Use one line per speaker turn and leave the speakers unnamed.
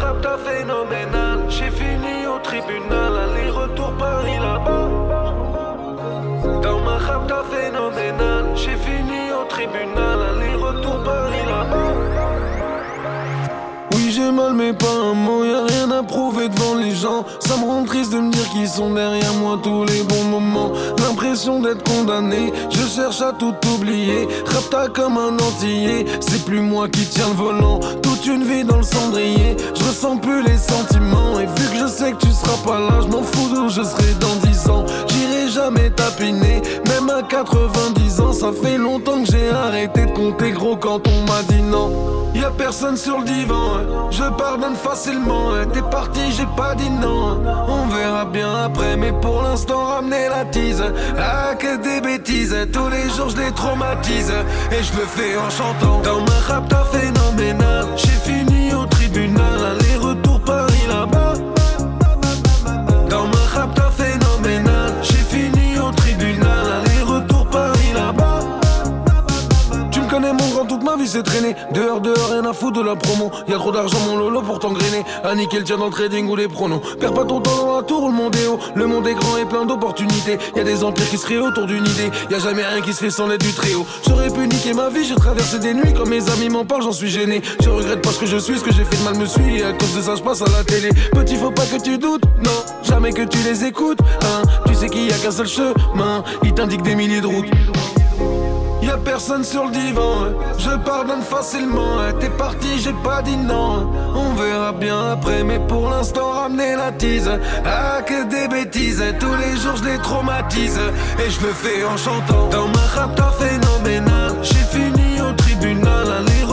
rapta phénoménale. J'ai fini au tribunal, aller-retour Paris là-bas. Dans ma rapta phénoménale. J'ai fini au tribunal, aller-retour Paris là-bas. Oui, j'ai mal mais pas un mot, y'a rien à prouver devant les gens. Ça me rend triste de me dire qu'ils sont derrière moi tous les bons moments. L'impression d'être condamné, je cherche à tout oublier. Rapta comme un antillais, c'est plus moi qui tiens le volant. Toute une vie dans le cendrier, je ressens plus les sentiments. Et vu que je sais que tu seras pas là, je m'en fous d'où je serai dans 10 ans. J'irai jamais tapiner, même à 90 ans. Ça fait longtemps que j'ai arrêté de compter gros quand on m'a dit non. Y'a personne sur le divan, je pardonne facilement. T'es parti, j'ai pas dit non. On verra bien après, mais pour l'instant ramener la tease. Ah, que des bêtises, tous les jours je les traumatise. Et je le fais en chantant. Dans ma rapta phénoménale, j'ai fini au tribunal, aller-retour Paris là-bas. Dans ma rapta phénoménale, j'ai fini au tribunal, aller-retour Paris là-bas. Tu me connais mon grand, toute ma vie c'est traîné. Dehors, rien à foutre de la promo. Y'a trop d'argent mon lolo pour t'engrainer. À niquer le tien dans le trading ou les pronos. Perds pas ton temps dans la tour, le monde est haut. Le monde est grand et plein d'opportunités. Y'a des empires qui se créent autour d'une idée. Y'a jamais rien qui se fait sans l'aide du très haut. J'aurais pu niquer ma vie, j'ai traversé des nuits. Quand mes amis m'en parlent, j'en suis gêné. Je regrette pas ce que je suis, ce que j'ai fait de mal me suit. Et à cause de ça je passe à la télé. Petit, faut pas que tu doutes, non, jamais que tu les écoutes, hein. Tu sais qu'il y a qu'un seul chemin, il t'indique des milliers de routes. Y'a personne sur le divan, je pardonne facilement. T'es parti, j'ai pas dit non. On verra bien après, mais pour l'instant ramener la tease. Ah, que des bêtises, tous les jours je les traumatise. Et je le fais en chantant. Dans ma rapta phénoménale, j'ai fini au tribunal, aller